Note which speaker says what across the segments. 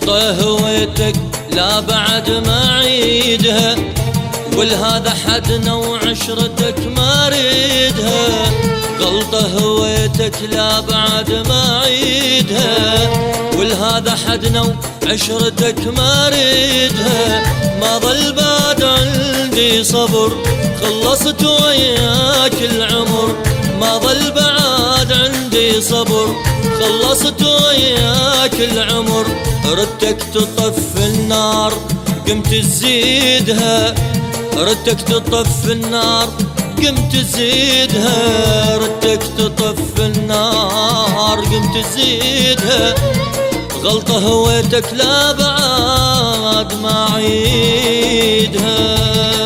Speaker 1: غلطة هويتك لا بعد ما عيدها، ولهذا حدنا وعشرتك ما اريدها. غلطة هويتك لا بعد ما عيدها، ولهذا حدنا وعشرتك ما اريدها. ما ظل بعد عندي صبر خلصت وياك العمر، ما ظل بعد عندي صبر خلصت وياك العمر. ردتك تطف النار قمت تزيدها، ردتك تطف النار قمت تزيدها، ردتك تطف النار قمت تزيدها. غلطة هويتك لا بعد ما عيدها.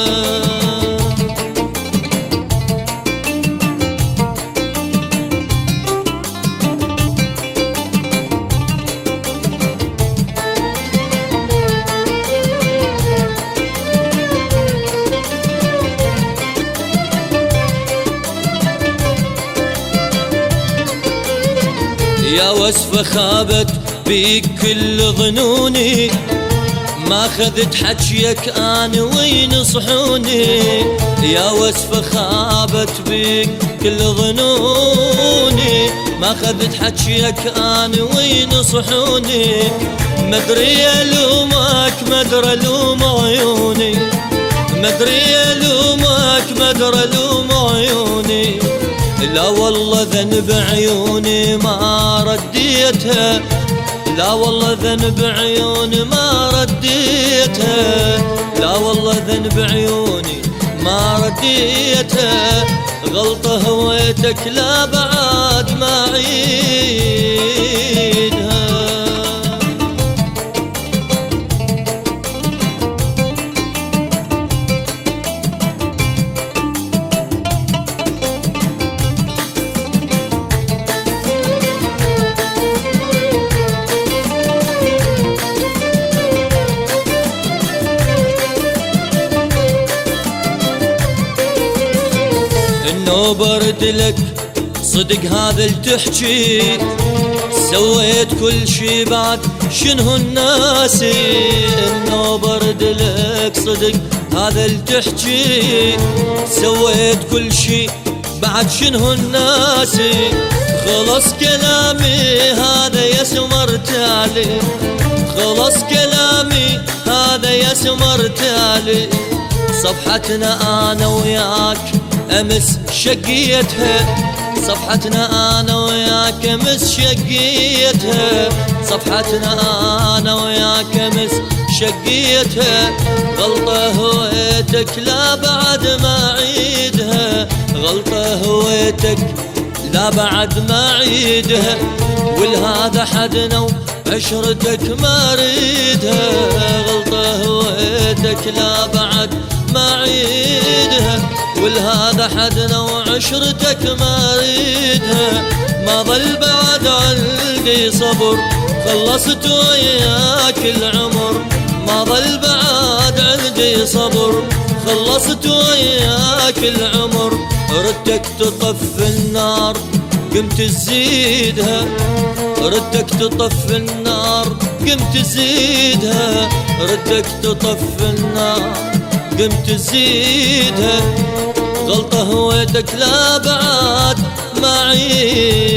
Speaker 1: يا وصفة خابت بيك كل ظنوني، ما خذت حجيك أنا وينصحوني. يا وصفة خابت بيك كل ظنوني، ما خذت حجيك أنا وينصحوني. مدري ألومك مدري ألوم عيوني، مدري ألومك مدري ألوم عيوني. لا والله ذنب عيوني ما رديتها، لا والله ذنب عيوني ما رديتها، لا والله ذنب عيوني ما رديتها. غلطة هويتك لا بعد ما عيدها. انه برد لك صدق هذا التحكي، سويت كل شي بعد شنو الناس. انه برد لك صدق هذا التحكي، سويت كل شي بعد شنو الناس. خلص كلامي هذا يا سمرتالي، خلص كلامي هذا يا سمرتالي. صفحتنا انا وياك امس شقيتها، صفحتنا انا وياك امس شقيتها، صفحتنا انا وياك امس شقيتها. غلطة هويتك لا بعد ما عيدها، غلطة هويتك لا بعد ما عيدها. ولهذا حدنا وعشرتك ما اريدها. غلطة هويتك لا بعد ما عيدها، ولهذا حدنا وعشرتك ما اريدها. ما ظل بعد عندي صبر خلصت وياك العمر، ما ظل بعد عندي صبر خلصت وياك العمر. ردتك تطف النار قمت تزيدها، ردتك تطف النار قمت تزيدها، ردتك تطف النار قمت تزيدها. غلطة هويتك لا بعد ما عيد.